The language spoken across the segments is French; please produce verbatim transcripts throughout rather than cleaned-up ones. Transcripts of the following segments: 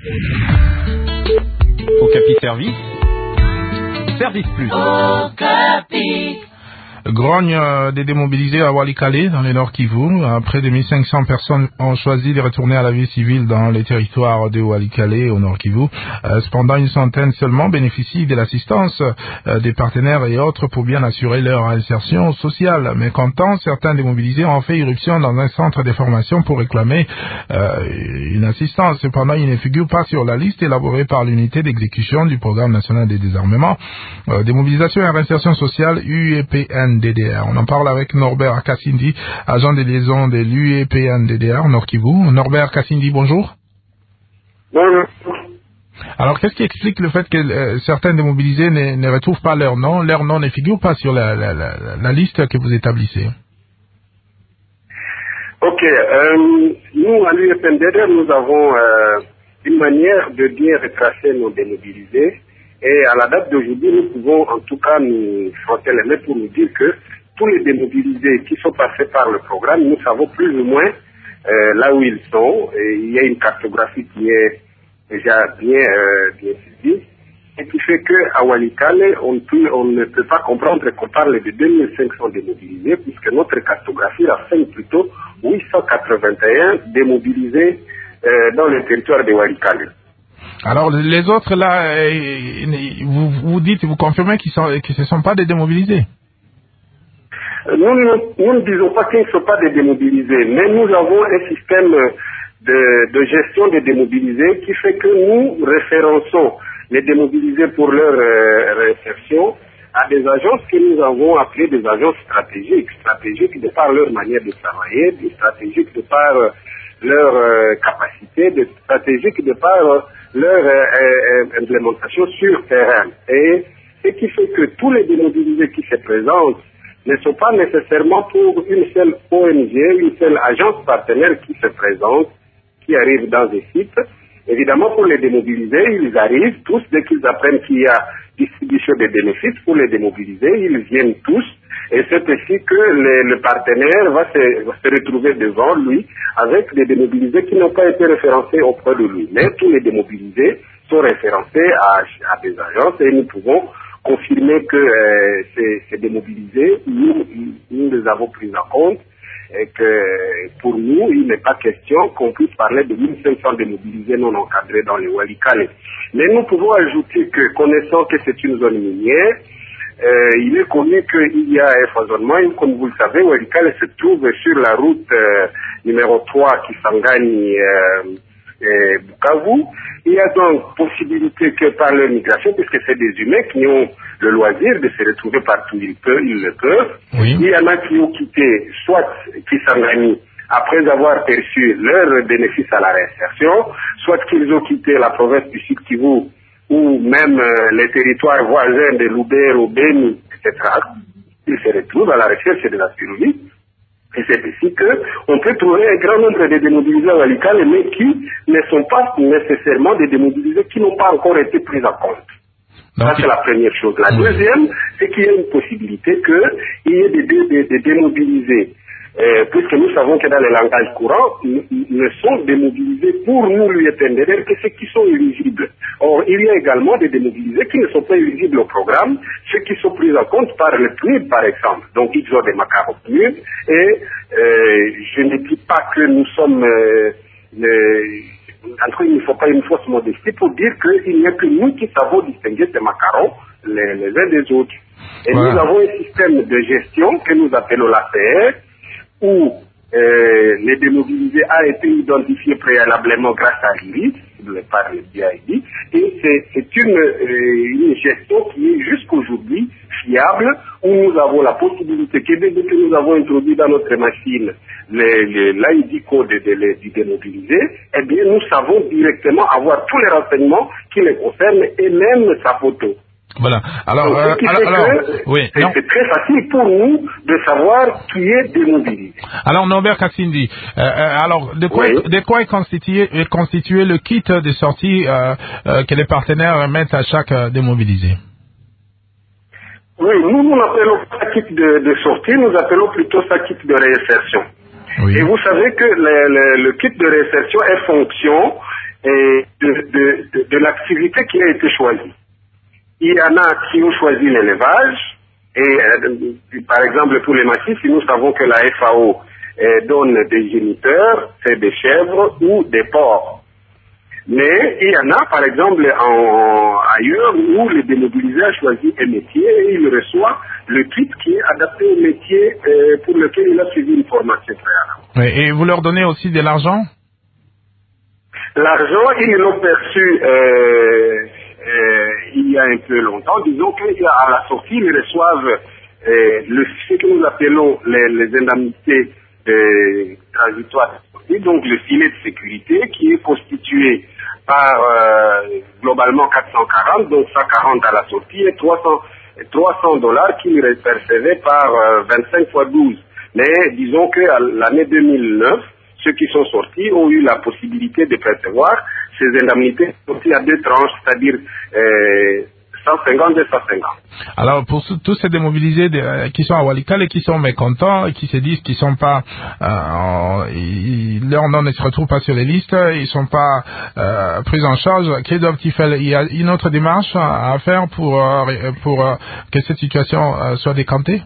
Okapi Service. Service Plus. Okapi. Grogne euh, des démobilisés à Walikale, dans le Nord Kivu. Euh, près de mille cinq cents personnes ont choisi de retourner à la vie civile dans les territoires de Walikale, au Nord Kivu. Euh, cependant, une centaine seulement bénéficient de l'assistance euh, des partenaires et autres pour bien assurer leur insertion sociale. Mais content, certains démobilisés ont fait irruption dans un centre de formation pour réclamer euh, une assistance. Cependant, ils ne figurent pas sur la liste élaborée par l'unité d'exécution du Programme national de désarmement, euh, démobilisation et réinsertion sociale U E P N D D R. On en parle avec Norbert Kassindi, agent de liaison de l'U E P N D D R, Nord Kivu. Norbert Kassindi, bonjour. Bonjour. Alors, qu'est-ce qui explique le fait que euh, certains démobilisés ne, ne retrouvent pas leur nom, leur nom ne figure pas sur la, la, la, la liste que vous établissez? Ok. Euh, nous, à l'U E P N D D R, nous avons euh, une manière de bien retracer nos démobilisés. Et à la date d'aujourd'hui, nous pouvons en tout cas nous frotter les mains pour nous dire que tous les démobilisés qui sont passés par le programme, nous savons plus ou moins euh, là où ils sont. Et il y a une cartographie qui est déjà bien, euh, bien suivie. Et qui fait qu'à Walikale, on, peut, on ne peut pas comprendre qu'on parle de deux mille cinq cents démobilisés, puisque notre cartographie renseigne plutôt huit cent quatre-vingt-un démobilisés euh, dans le territoire de Walikale. Alors, les autres, là, vous, vous dites, vous confirmez qu'ils sont, que ce ne sont pas des démobilisés? Nous, nous, nous ne disons pas qu'ils ne sont pas des démobilisés, mais nous avons un système de, de gestion des démobilisés qui fait que nous référençons les démobilisés pour leur euh, réinsertion à des agences que nous avons appelées des agences stratégiques, stratégiques de par leur manière de travailler, des stratégiques de par euh, leur euh, capacité, des stratégiques de par euh, leur euh, euh, implémentation sur terrain. Et ce qui fait que tous les démobilisés qui se présentent ne sont pas nécessairement pour une seule O N G, une seule agence partenaire qui se présente, qui arrive dans des sites. Évidemment, pour les démobilisés, ils arrivent tous, dès qu'ils apprennent qu'il y a distribution des bénéfices pour les démobilisés, ils viennent tous. Et c'est ainsi que les, le partenaire va se, va se retrouver devant lui avec des démobilisés qui n'ont pas été référencés auprès de lui. Mais tous les démobilisés sont référencés à, à des agences et nous pouvons confirmer que euh, ces, ces démobilisés, nous, nous les avons pris en compte et que pour nous, il n'est pas question qu'on puisse parler de mille cinq cents démobilisés non encadrés dans les Walikale. Mais nous pouvons ajouter que, connaissant que c'est une zone minière, euh, il est connu qu'il y a un foisonnement. Et comme vous le savez, Walikale se trouve sur la route euh, numéro trois qui s'engagne euh, euh, Bukavu. Il y a donc possibilité que par leur migration, puisque c'est des humains qui ont le loisir de se retrouver partout où ils peuvent, ils le peuvent. Oui. Il y en a qui ont quitté, soit qui s'engagent après avoir perçu leur bénéfice à la réinsertion, soit qu'ils ont quitté la province du Sud Kivu ou même euh, les territoires voisins de Lubero, Beni, et cetera. Ils se retrouvent à la recherche de la survie. Et c'est ici qu'on peut trouver un grand nombre de démobilisés à Walikale, mais qui ne sont pas nécessairement des démobilisés qui n'ont pas encore été pris en compte. Donc, ça, c'est la première chose. La deuxième, c'est qu'il y a une possibilité qu'il y ait des, des, des, des démobilisés. Euh, puisque nous savons que dans le langage courant, ne sont démobilisés pour nous, l'U E P N D D R, que ceux qui sont éligibles. Or, il y a également des démobilisés qui ne sont pas éligibles au programme, ceux qui sont pris en compte par le P N U D, par exemple. Donc, ils ont des macarons P N U D, et euh, je ne dis pas que nous sommes... Euh, le, en tout cas, il ne faut pas une fausse modestie pour dire qu'il n'y a que nous qui savons distinguer ces macarons les, les uns des autres. Et voilà. Nous avons un système de gestion que nous appelons l'A P R, où euh, les démobilisés a été identifié préalablement grâce à l'I R I S, par le B I D, et c'est, c'est une, euh, une gestion qui est jusqu'aujourd'hui fiable, où nous avons la possibilité que dès que nous avons introduit dans notre machine l'I D code de, de, du démobilisé, eh bien nous savons directement avoir tous les renseignements qui les concernent et même sa photo. Voilà. Alors, donc, euh, alors, alors oui, c'est, c'est très facile pour nous de savoir qui est démobilisé. Alors, Norbert Kassindi, euh, alors, de quoi, oui. de quoi est constitué, est constitué le kit de sortie euh, euh, que les partenaires mettent à chaque euh, démobilisé? Oui, nous, nous n'appelons pas kit de, de sortie, nous appelons plutôt ça kit de réinsertion. Oui. Et vous savez que le, le, le kit de réinsertion est fonction et de, de, de, de l'activité qui a été choisie. Il y en a qui ont choisi l'élevage, et euh, par exemple pour les massifs, nous savons que la F A O euh, donne des géniteurs, c'est des chèvres ou des porcs. Mais il y en a par exemple en, ailleurs où le démobilisé a choisi un métier et il reçoit le kit qui est adapté au métier euh, pour lequel il a suivi une formation préalable. Oui, et vous leur donnez aussi de l'argent? L'argent, ils l'ont perçu euh, euh, il y a un peu longtemps. Disons qu'à la sortie, ils reçoivent euh, le, ce que nous appelons les, les indemnités euh, transitoires, donc le filet de sécurité qui est constitué par euh, globalement quatre cent quarante, donc cent quarante à la sortie et trois cents dollars qu'ils percevaient par euh, vingt-cinq fois douze. Mais disons que à l'année deux mille neuf, ceux qui sont sortis ont eu la possibilité de percevoir ces indemnités sorties à deux tranches, c'est-à-dire euh, cent cinquante et cent cinquante. Alors pour tous ces démobilisés de, euh, qui sont à Walikale et qui sont mécontents et qui se disent qu'ils sont pas, euh, ils, leur nom ne se retrouve pas sur les listes, ils sont pas euh, pris en charge, qu'est-ce doivent-ils faire? Il y a une autre démarche à faire pour euh, pour euh, que cette situation euh, soit décantée?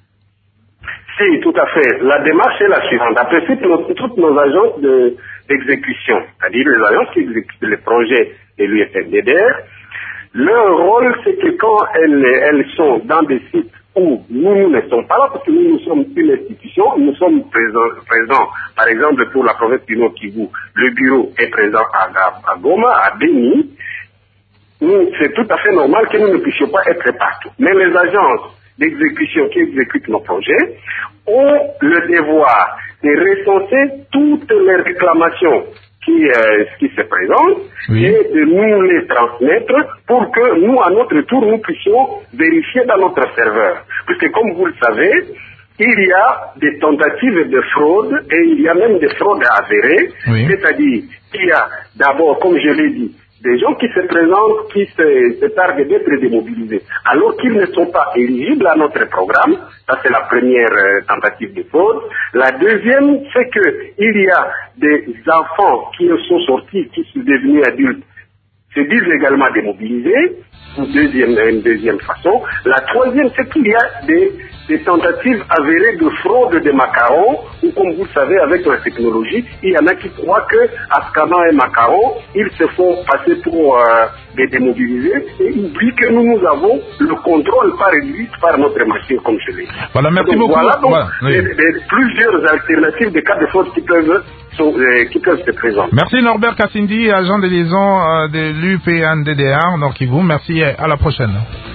Si, tout à fait. La démarche est la suivante. En principe, nos, toutes nos agences de, d'exécution, c'est-à-dire les agences qui exécutent les projets de l'U F M D D R, leur rôle, c'est que quand elles, elles sont dans des sites où nous, nous ne sommes pas là, parce que nous, nous sommes une institution, nous sommes présents, présents par exemple, pour la province du Nord Kivu, le bureau est présent à, à, à Goma, à Beni. Nous, c'est tout à fait normal que nous ne puissions pas être partout. Mais les agences d'exécution qui exécutent nos projets ont le devoir de recenser toutes les réclamations qui, euh, qui se présentent, oui, et de nous les transmettre pour que nous, à notre tour, nous puissions vérifier dans notre serveur. Puisque comme vous le savez, il y a des tentatives de fraude et il y a même des fraudes avérées, oui, c'est-à-dire qu'il y a d'abord, comme je l'ai dit, des gens qui se présentent, qui se, se targuent d'être démobilisés, alors qu'ils ne sont pas éligibles à notre programme. Ça, c'est la première euh, tentative de fraude. La deuxième, c'est qu'il y a des enfants qui sont sortis, qui sont devenus adultes, se disent également démobilisés, une deuxième, une deuxième façon. La troisième, c'est qu'il y a des, des tentatives avérées de fraude des macarons, ou comme vous le savez, avec la technologie, il y en a qui croient que, en scannant un macaron, ils se font passer pour euh, des démobilisés, et ils oublient que nous, nous avons le contrôle par réduit par notre machine, comme je l'ai dit. Voilà, merci donc, beaucoup. Voilà donc voilà, oui. des, des, plusieurs alternatives de cas de fraude qui peuvent, sont, euh, qui peuvent se présenter. Merci Norbert Kassindi, agent de liaison euh, de l'U P N D D R, Nord Kivu. Merci, à la prochaine.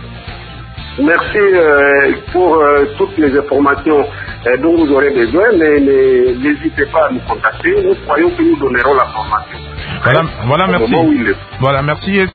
Merci euh, pour euh, toutes les informations euh, dont vous aurez besoin, mais n'hésitez pas à nous contacter. Nous croyons que nous donnerons la formation. Voilà, voilà, merci. Voilà, merci.